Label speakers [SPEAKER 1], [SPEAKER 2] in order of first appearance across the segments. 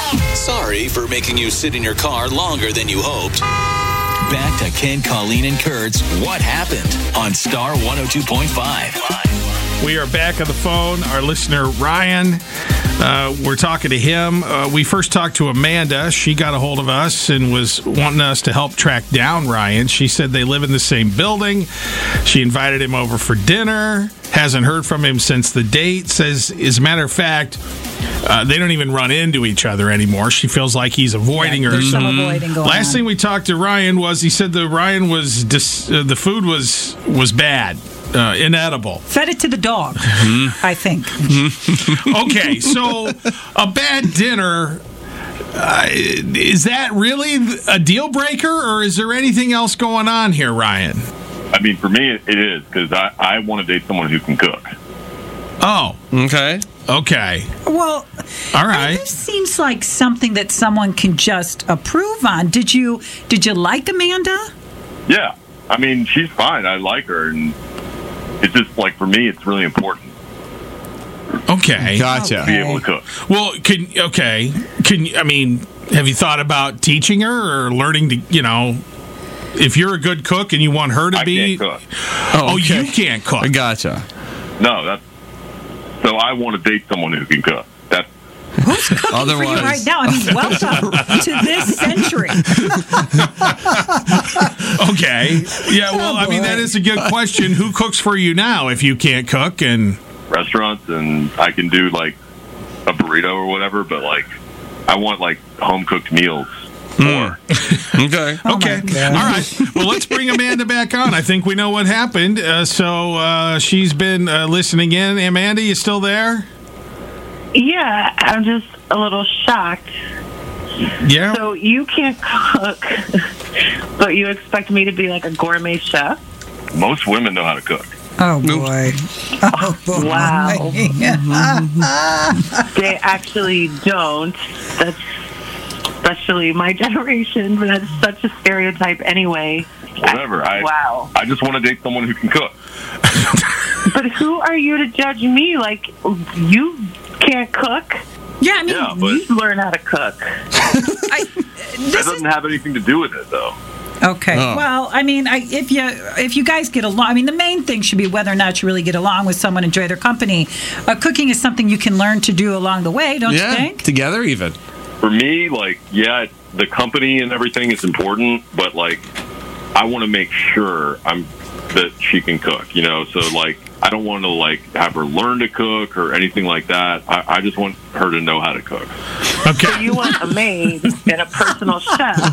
[SPEAKER 1] Sorry for making you sit in your car longer than you hoped. Back to Ken, Colleen, and Kurt's What Happened on Star 102.5.
[SPEAKER 2] We are back on the phone. Our listener, Ryan, we're talking to him. We first talked to Amanda. She got a hold of us and was wanting us to help track down Ryan. She said they live in the same building. She invited him over for dinner. Hasn't heard from him since the date. Says, as a matter of fact, they don't even run into each other anymore. She feels like he's avoiding her.
[SPEAKER 3] There's some avoiding going
[SPEAKER 2] Last
[SPEAKER 3] on.
[SPEAKER 2] thing we talked to Ryan was he said that Ryan was the food was bad. Inedible.
[SPEAKER 3] Fed it to the dog, I think.
[SPEAKER 2] Okay, so a bad dinner, is that really a deal breaker, or is there anything else going on here, Ryan?
[SPEAKER 4] I mean, for me, it is, because I want to date someone who can cook.
[SPEAKER 2] Oh.
[SPEAKER 5] Okay.
[SPEAKER 3] Well,
[SPEAKER 2] All right.
[SPEAKER 3] this seems like something that someone can just approve on. Did you like Amanda?
[SPEAKER 4] Yeah. I mean, she's fine. I like her, and it's just, like, for me, it's really important
[SPEAKER 2] Okay.
[SPEAKER 5] Gotcha.
[SPEAKER 4] to be able to cook.
[SPEAKER 2] Well, I mean, have you thought about teaching her or learning to, if you're a good cook and you want her to
[SPEAKER 4] I
[SPEAKER 2] be...
[SPEAKER 4] can't cook.
[SPEAKER 2] Oh,
[SPEAKER 5] okay.
[SPEAKER 2] you can't cook.
[SPEAKER 5] I gotcha.
[SPEAKER 4] No, so I want to date someone who can cook. That's
[SPEAKER 3] Who's cooking for you
[SPEAKER 5] Otherwise-
[SPEAKER 3] right now? I mean, welcome to this century.
[SPEAKER 2] Okay. Yeah, well, I mean, that is a good question. Who cooks for you now if you can't cook? And
[SPEAKER 4] restaurants, and I can do, like, a burrito or whatever, but, like, I want, like, home-cooked meals. More.
[SPEAKER 5] Okay.
[SPEAKER 3] Oh,
[SPEAKER 2] okay.
[SPEAKER 3] my God.
[SPEAKER 2] All right. Well, let's bring Amanda back on. I think we know what happened. So she's been listening in. Amanda, you still there?
[SPEAKER 6] Yeah, I'm just a little shocked.
[SPEAKER 2] Yeah.
[SPEAKER 6] So you can't cook, but you expect me to be like a gourmet chef?
[SPEAKER 4] Most women know how to cook.
[SPEAKER 3] Oh, boy. Oh, boy.
[SPEAKER 6] Wow. They actually don't. That's especially my generation, but that's such a stereotype anyway.
[SPEAKER 4] Whatever.
[SPEAKER 6] Wow.
[SPEAKER 4] I just want to date someone who can cook.
[SPEAKER 6] But who are you to judge me? Like, you can't cook?
[SPEAKER 3] Yeah, I mean,
[SPEAKER 4] Yeah, but
[SPEAKER 6] You learn how to cook.
[SPEAKER 4] that doesn't have anything to do with it, though.
[SPEAKER 3] Okay.
[SPEAKER 5] Oh.
[SPEAKER 3] Well, I mean, if you guys get along, I mean, the main thing should be whether or not you really get along with someone, enjoy their company. Cooking is something you can learn to do along the way, don't you think?
[SPEAKER 5] Together even.
[SPEAKER 4] For me, like, yeah, the company and everything is important, but, like, I want to make sure that she can cook, So, like, I don't want to, like, have her learn to cook or anything like that. I just want her to know how to cook.
[SPEAKER 2] Okay.
[SPEAKER 6] So you want a maid and a personal chef,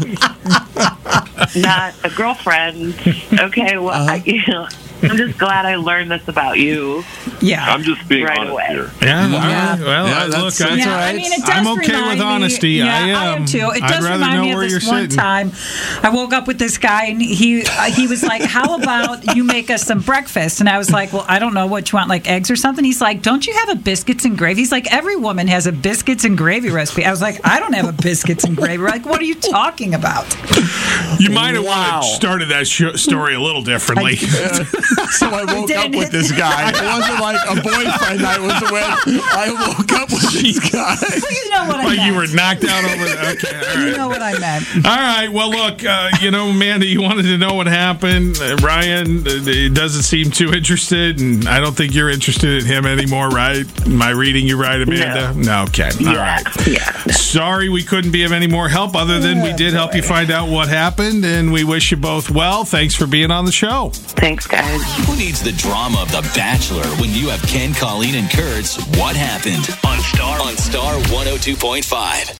[SPEAKER 6] not a girlfriend. Okay, well, I'm just glad I learned this about you.
[SPEAKER 3] Yeah.
[SPEAKER 4] I'm just being
[SPEAKER 6] Right
[SPEAKER 4] honest
[SPEAKER 6] away.
[SPEAKER 4] here.
[SPEAKER 2] Yeah. All
[SPEAKER 3] Yeah.
[SPEAKER 2] right. Well,
[SPEAKER 5] Yeah,
[SPEAKER 2] look,
[SPEAKER 5] that's
[SPEAKER 2] I,
[SPEAKER 3] Yeah,
[SPEAKER 5] all right.
[SPEAKER 3] I mean, it does
[SPEAKER 2] I'm okay
[SPEAKER 3] remind
[SPEAKER 2] with
[SPEAKER 3] me-
[SPEAKER 2] honesty.
[SPEAKER 3] Yeah,
[SPEAKER 2] I
[SPEAKER 3] am too. It
[SPEAKER 2] I'd
[SPEAKER 3] does
[SPEAKER 2] rather
[SPEAKER 3] remind
[SPEAKER 2] know
[SPEAKER 3] me of
[SPEAKER 2] where
[SPEAKER 3] this
[SPEAKER 2] you're
[SPEAKER 3] one
[SPEAKER 2] sitting.
[SPEAKER 3] time. I woke up with this guy, and he was like, "How about you make us some breakfast?" And I was like, "Well, I don't know what you want, like eggs or something." He's like, "Don't you have a biscuits and gravy?" He's like, "Every woman has a biscuits and gravy recipe." I was like, "I don't have a biscuits and gravy." We're like, "What are you talking about?"
[SPEAKER 2] You might have started that story a little differently.
[SPEAKER 5] So I woke up with this guy. It wasn't like a boyfriend I was with. I woke up with this guy.
[SPEAKER 3] Well, you know what I
[SPEAKER 2] Like
[SPEAKER 3] meant.
[SPEAKER 2] you were knocked out over the... Okay, all right.
[SPEAKER 3] You know what I meant.
[SPEAKER 2] All right. Well, look, Amanda, you wanted to know what happened. Ryan doesn't seem too interested, and I don't think you're interested in him anymore, right? Am I reading you right, Amanda? No. Okay. All right.
[SPEAKER 6] Yeah.
[SPEAKER 2] Sorry we couldn't be of any more help other than we did help you find out what happened, and we wish you both well. Thanks for being on the show.
[SPEAKER 6] Thanks, guys.
[SPEAKER 1] Who needs the drama of The Bachelor when you have Ken, Colleen, and Kurt's What Happened on Star 102.5.